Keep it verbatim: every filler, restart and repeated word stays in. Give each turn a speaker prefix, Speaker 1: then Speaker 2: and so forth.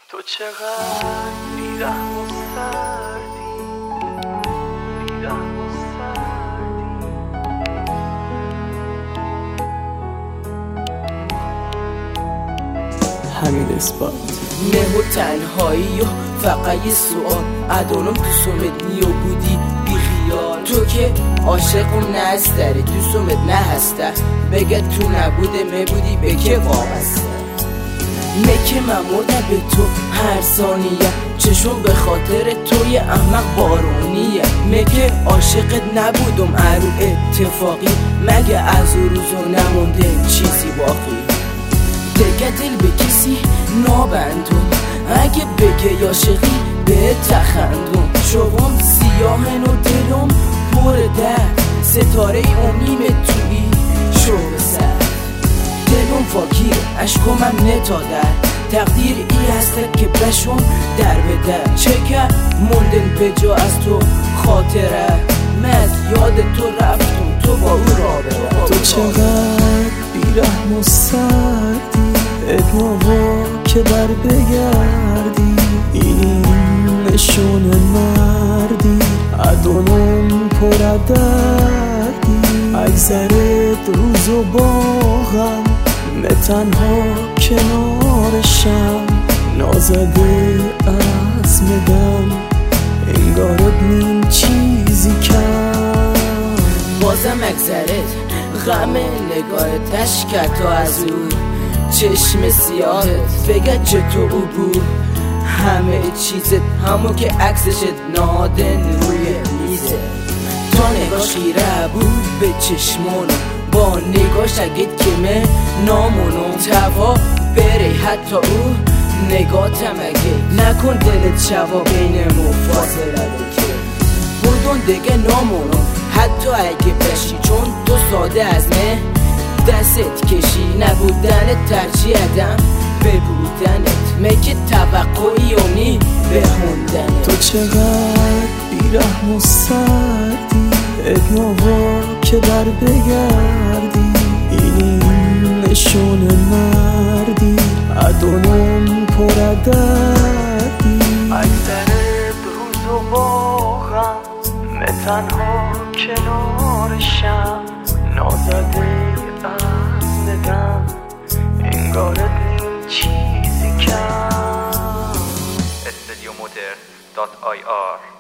Speaker 1: تو چقدر بی‌رحم و سردی، بی‌رحم و سردی.
Speaker 2: همین اثبات
Speaker 3: نه و تنهایی و فقط یه سوال ادانم دوستومت نیو بودی بی خیال. تو که عاشقم نه از داری دوستومت نه هسته بگه تو نبوده می بودی به که وابسته. مکه من مردم به تو هر ثانیه چشم به خاطر توی احمق بارونیه. مکه عاشقت نبودم ارو اتفاقی مگه از او روزو نمونده چیزی باقی. دیگه دل به کسی نابندم اگه بگه عاشقی به تخندم. شوام سیاهن و دلم پر درد ستاره امیم تویی شو بسر. دلم فاکیر عشقم نتا در تقدیر ای هسته که بشم در به در. چکر موندن به جا از تو خاطره من از یاد تو رفتم تو با او را ببر.
Speaker 2: تو چقدر بی‌رحم و سردی ادناوا که بر بگردی. این نشون مردی ادانم پر دردی. اگذرت روز و باغم به تنها کنارشم نازده از مدم انگارت نیم چیزی کم.
Speaker 3: بازم اگذرت غم نگاهت تشکت و از او چشم سیاهت بگه چطور او بود. همه چیزت همون که عکسشت نادن روی میزه. تا نگاه خیره بود به چشمونو با نگاش اگید که من نامونو توا بره حتی او نگاتم اگه نکن دلت شوا بینمو فاصله بکه. بودون دیگه نامونو حتی اگه بشی چون تو ساده از نه دستت کشی. نبودنت ترجیح ادم به بودنت مگه توقعی اونی به خوندنت.
Speaker 2: تو چقدر بی‌رحم و سردی ادناوا که بر بگردی. این نشون مردی ادانم پر دردی.
Speaker 1: اگذرت روز و باغم به تنها کنارشم نازده از ندم انگارت نیم چیزی کم.
Speaker 4: استودیو موتر دات آی آر